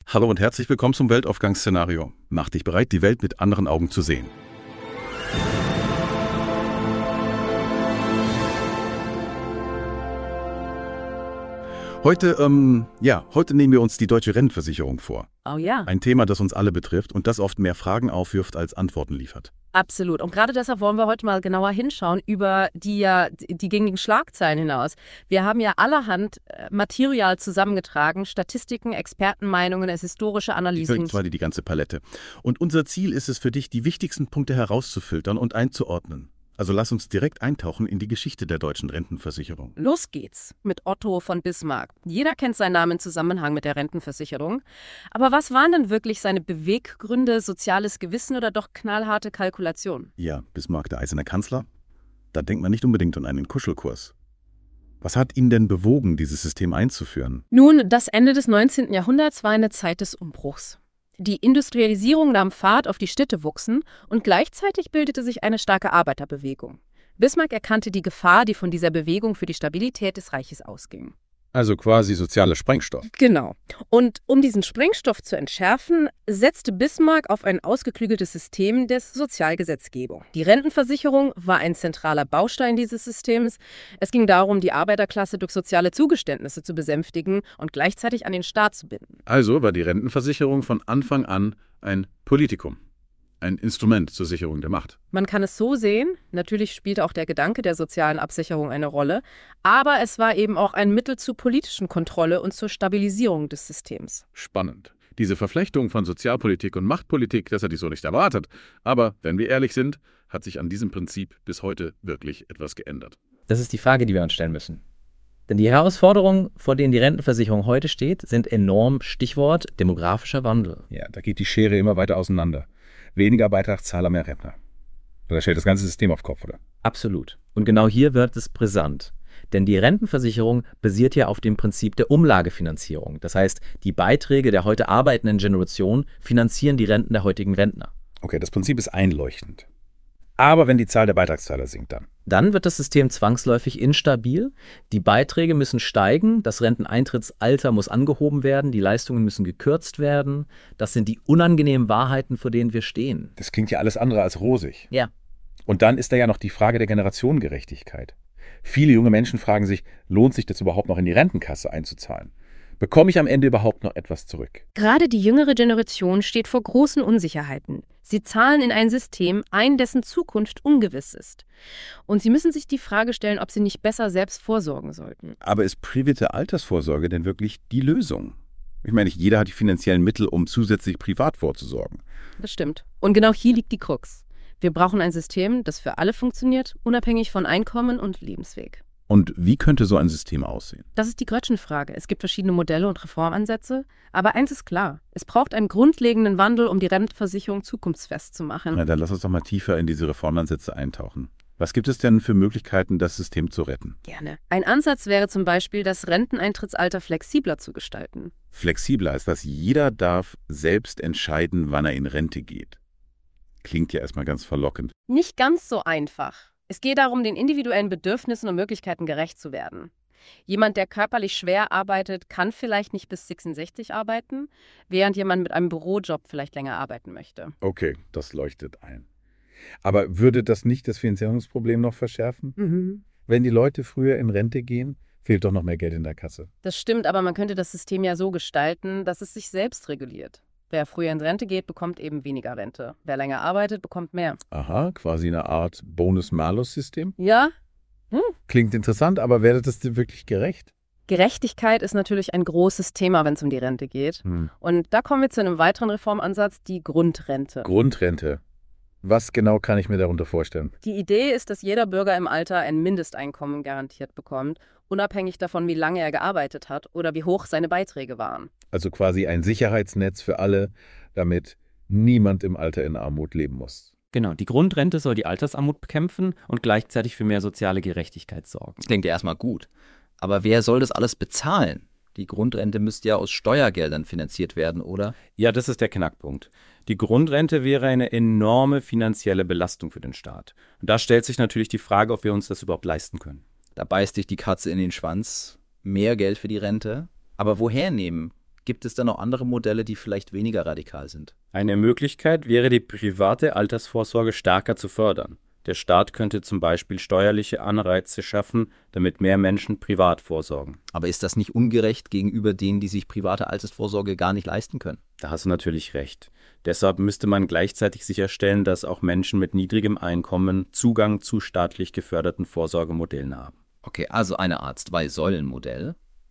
Hallo und herzlich willkommen zum Weltaufgangsszenario. Mach dich bereit, die Welt mit anderen Augen zu sehen. Heute nehmen wir uns die deutsche Rentenversicherung vor. Oh ja. Ein Thema, das uns alle betrifft und das oft mehr Fragen aufwirft, als Antworten liefert. Absolut. Und gerade deshalb wollen wir heute mal genauer hinschauen über die gängigen Schlagzeilen hinaus. Wir haben ja allerhand Material zusammengetragen, Statistiken, Expertenmeinungen, historische Analysen. Quasi die ganze Palette. Und unser Ziel ist es für dich, die wichtigsten Punkte herauszufiltern und einzuordnen. Also lass uns direkt eintauchen in die Geschichte der deutschen Rentenversicherung. Los geht's mit Otto von Bismarck. Jeder kennt seinen Namen im Zusammenhang mit der Rentenversicherung. Aber was waren denn wirklich seine Beweggründe, soziales Gewissen oder doch knallharte Kalkulation? Ja, Bismarck, der eiserne Kanzler? Da denkt man nicht unbedingt an einen Kuschelkurs. Was hat ihn denn bewogen, dieses System einzuführen? Nun, das Ende des 19. Jahrhunderts war eine Zeit des Umbruchs. Die Industrialisierung nahm Fahrt, auf die Städte wuchsen und gleichzeitig bildete sich eine starke Arbeiterbewegung. Bismarck erkannte die Gefahr, die von dieser Bewegung für die Stabilität des Reiches ausging. Also quasi sozialer Sprengstoff. Genau. Und um diesen Sprengstoff zu entschärfen, setzte Bismarck auf ein ausgeklügeltes System der Sozialgesetzgebung. Die Rentenversicherung war ein zentraler Baustein dieses Systems. Es ging darum, die Arbeiterklasse durch soziale Zugeständnisse zu besänftigen und gleichzeitig an den Staat zu binden. Also war die Rentenversicherung von Anfang an ein Politikum. Ein Instrument zur Sicherung der Macht. Man kann es so sehen, natürlich spielte auch der Gedanke der sozialen Absicherung eine Rolle, aber es war eben auch ein Mittel zur politischen Kontrolle und zur Stabilisierung des Systems. Spannend. Diese Verflechtung von Sozialpolitik und Machtpolitik, das hätte ich so nicht erwartet. Aber, wenn wir ehrlich sind, hat sich an diesem Prinzip bis heute wirklich etwas geändert. Das ist die Frage, die wir uns stellen müssen. Denn die Herausforderungen, vor denen die Rentenversicherung heute steht, sind enorm. Stichwort demografischer Wandel. Ja, da geht die Schere immer weiter auseinander. Weniger Beitragszahler, mehr Rentner. Das stellt das ganze System auf Kopf, oder? Absolut. Und genau hier wird es brisant. Denn die Rentenversicherung basiert ja auf dem Prinzip der Umlagefinanzierung. Das heißt, die Beiträge der heute arbeitenden Generation finanzieren die Renten der heutigen Rentner. Okay, das Prinzip ist einleuchtend. Aber wenn die Zahl der Beitragszahler sinkt, dann? Dann wird das System zwangsläufig instabil. Die Beiträge müssen steigen, das Renteneintrittsalter muss angehoben werden, die Leistungen müssen gekürzt werden. Das sind die unangenehmen Wahrheiten, vor denen wir stehen. Das klingt ja alles andere als rosig. Ja. Und dann ist da ja noch die Frage der Generationengerechtigkeit. Viele junge Menschen fragen sich, lohnt sich das überhaupt noch in die Rentenkasse einzuzahlen? Bekomme ich am Ende überhaupt noch etwas zurück? Gerade die jüngere Generation steht vor großen Unsicherheiten. Sie zahlen in ein System ein, dessen Zukunft ungewiss ist. Und sie müssen sich die Frage stellen, ob sie nicht besser selbst vorsorgen sollten. Aber ist private Altersvorsorge denn wirklich die Lösung? Ich meine, nicht jeder hat die finanziellen Mittel, um zusätzlich privat vorzusorgen. Das stimmt. Und genau hier liegt die Krux. Wir brauchen ein System, das für alle funktioniert, unabhängig von Einkommen und Lebensweg. Und wie könnte so ein System aussehen? Das ist die Grötschen-Frage. Es gibt verschiedene Modelle und Reformansätze. Aber eins ist klar, es braucht einen grundlegenden Wandel, um die Rentenversicherung zukunftsfest zu machen. Na, dann lass uns doch mal tiefer in diese Reformansätze eintauchen. Was gibt es denn für Möglichkeiten, das System zu retten? Gerne. Ein Ansatz wäre zum Beispiel, das Renteneintrittsalter flexibler zu gestalten. Flexibler ist das, jeder darf selbst entscheiden, wann er in Rente geht. Klingt ja erstmal ganz verlockend. Nicht ganz so einfach. Es geht darum, den individuellen Bedürfnissen und Möglichkeiten gerecht zu werden. Jemand, der körperlich schwer arbeitet, kann vielleicht nicht bis 66 arbeiten, während jemand mit einem Bürojob vielleicht länger arbeiten möchte. Okay, das leuchtet ein. Aber würde das nicht das Finanzierungsproblem noch verschärfen? Wenn die Leute früher in Rente gehen, fehlt doch noch mehr Geld in der Kasse. Das stimmt, aber man könnte das System ja so gestalten, dass es sich selbst reguliert. Wer früher in Rente geht, bekommt eben weniger Rente. Wer länger arbeitet, bekommt mehr. Aha, quasi eine Art Bonus-Malus-System? Ja? Klingt interessant, aber wäre das denn wirklich gerecht? Gerechtigkeit ist natürlich ein großes Thema, wenn es um die Rente geht. Und da kommen wir zu einem weiteren Reformansatz, die Grundrente. Grundrente. Was genau kann ich mir darunter vorstellen? Die Idee ist, dass jeder Bürger im Alter ein Mindesteinkommen garantiert bekommt, unabhängig davon, wie lange er gearbeitet hat oder wie hoch seine Beiträge waren. Also quasi ein Sicherheitsnetz für alle, damit niemand im Alter in Armut leben muss. Genau, die Grundrente soll die Altersarmut bekämpfen und gleichzeitig für mehr soziale Gerechtigkeit sorgen. Das klingt ja erstmal gut. Aber wer soll das alles bezahlen? Die Grundrente müsste ja aus Steuergeldern finanziert werden, oder? Ja, das ist der Knackpunkt. Die Grundrente wäre eine enorme finanzielle Belastung für den Staat. Und da stellt sich natürlich die Frage, ob wir uns das überhaupt leisten können. Da beißt dich die Katze in den Schwanz. Mehr Geld für die Rente. Aber woher nehmen? Gibt es dann noch andere Modelle, die vielleicht weniger radikal sind? Eine Möglichkeit wäre, die private Altersvorsorge stärker zu fördern. Der Staat könnte zum Beispiel steuerliche Anreize schaffen, damit mehr Menschen privat vorsorgen. Aber ist das nicht ungerecht gegenüber denen, die sich private Altersvorsorge gar nicht leisten können? Da hast du natürlich recht. Deshalb müsste man gleichzeitig sicherstellen, dass auch Menschen mit niedrigem Einkommen Zugang zu staatlich geförderten Vorsorgemodellen haben. Okay, also eine Art Zwei-Säulen-Modell.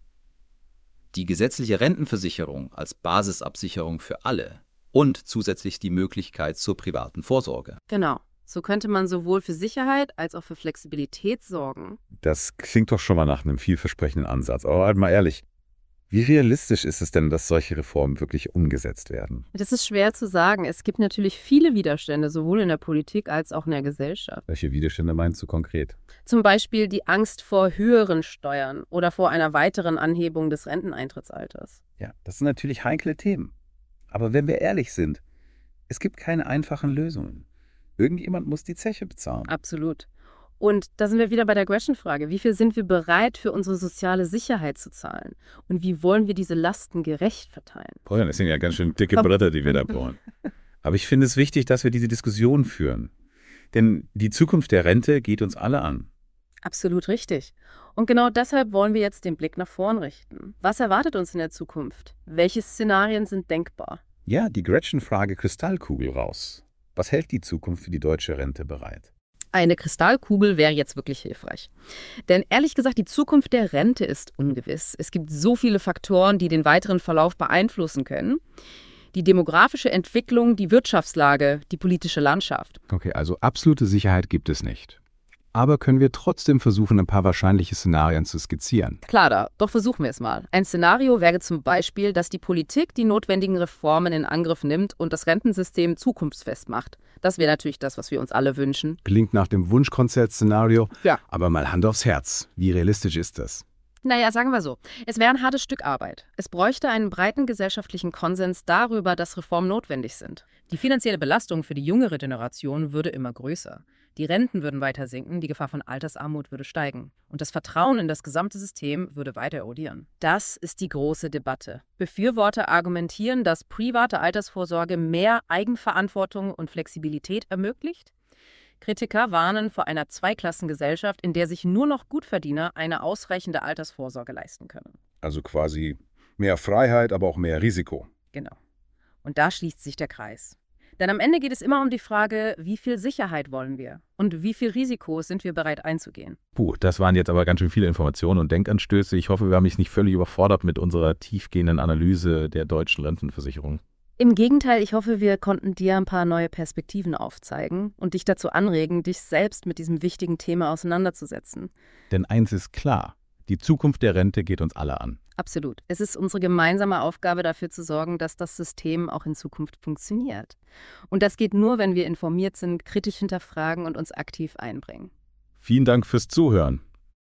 Die gesetzliche Rentenversicherung als Basisabsicherung für alle und zusätzlich die Möglichkeit zur privaten Vorsorge. Genau. So könnte man sowohl für Sicherheit als auch für Flexibilität sorgen. Das klingt doch schon mal nach einem vielversprechenden Ansatz. Aber halt mal ehrlich, wie realistisch ist es denn, dass solche Reformen wirklich umgesetzt werden? Das ist schwer zu sagen. Es gibt natürlich viele Widerstände, sowohl in der Politik als auch in der Gesellschaft. Welche Widerstände meinst du konkret? Zum Beispiel die Angst vor höheren Steuern oder vor einer weiteren Anhebung des Renteneintrittsalters. Ja, das sind natürlich heikle Themen. Aber wenn wir ehrlich sind, es gibt keine einfachen Lösungen. Irgendjemand muss die Zeche bezahlen. Absolut. Und da sind wir wieder bei der Gretchen-Frage. Wie viel sind wir bereit, für unsere soziale Sicherheit zu zahlen? Und wie wollen wir diese Lasten gerecht verteilen? Boah, das sind ja ganz schön dicke Bretter, die wir da bohren. Aber ich finde es wichtig, dass wir diese Diskussion führen. Denn die Zukunft der Rente geht uns alle an. Absolut richtig. Und genau deshalb wollen wir jetzt den Blick nach vorn richten. Was erwartet uns in der Zukunft? Welche Szenarien sind denkbar? Ja, die Gretchen-Frage Kristallkugel raus. Was hält die Zukunft für die deutsche Rente bereit? Eine Kristallkugel wäre jetzt wirklich hilfreich. Denn ehrlich gesagt, die Zukunft der Rente ist ungewiss. Es gibt so viele Faktoren, die den weiteren Verlauf beeinflussen können. Die demografische Entwicklung, die Wirtschaftslage, die politische Landschaft. Okay, also absolute Sicherheit gibt es nicht. Aber können wir trotzdem versuchen, ein paar wahrscheinliche Szenarien zu skizzieren? Klar, doch versuchen wir es mal. Ein Szenario wäre zum Beispiel, dass die Politik die notwendigen Reformen in Angriff nimmt und das Rentensystem zukunftsfest macht. Das wäre natürlich das, was wir uns alle wünschen. Klingt nach dem Wunschkonzert-Szenario. Ja. Aber mal Hand aufs Herz. Wie realistisch ist das? Naja, sagen wir so. Es wäre ein hartes Stück Arbeit. Es bräuchte einen breiten gesellschaftlichen Konsens darüber, dass Reformen notwendig sind. Die finanzielle Belastung für die jüngere Generation würde immer größer. Die Renten würden weiter sinken, die Gefahr von Altersarmut würde steigen. Und das Vertrauen in das gesamte System würde weiter erodieren. Das ist die große Debatte. Befürworter argumentieren, dass private Altersvorsorge mehr Eigenverantwortung und Flexibilität ermöglicht. Kritiker warnen vor einer Zweiklassengesellschaft, in der sich nur noch Gutverdiener eine ausreichende Altersvorsorge leisten können. Also quasi mehr Freiheit, aber auch mehr Risiko. Genau. Und da schließt sich der Kreis. Denn am Ende geht es immer um die Frage, wie viel Sicherheit wollen wir und wie viel Risiko sind wir bereit einzugehen. Puh, das waren jetzt aber ganz schön viele Informationen und Denkanstöße. Ich hoffe, wir haben mich nicht völlig überfordert mit unserer tiefgehenden Analyse der deutschen Rentenversicherung. Im Gegenteil, ich hoffe, wir konnten dir ein paar neue Perspektiven aufzeigen und dich dazu anregen, dich selbst mit diesem wichtigen Thema auseinanderzusetzen. Denn eins ist klar, die Zukunft der Rente geht uns alle an. Absolut. Es ist unsere gemeinsame Aufgabe, dafür zu sorgen, dass das System auch in Zukunft funktioniert. Und das geht nur, wenn wir informiert sind, kritisch hinterfragen und uns aktiv einbringen. Vielen Dank fürs Zuhören.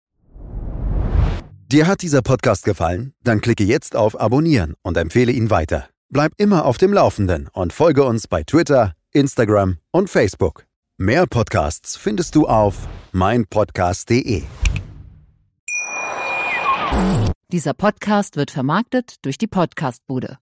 Dir hat dieser Podcast gefallen? Dann klicke jetzt auf Abonnieren und empfehle ihn weiter. Bleib immer auf dem Laufenden und folge uns bei Twitter, Instagram und Facebook. Mehr Podcasts findest du auf meinpodcast.de. Dieser Podcast wird vermarktet durch die Podcast-Bude.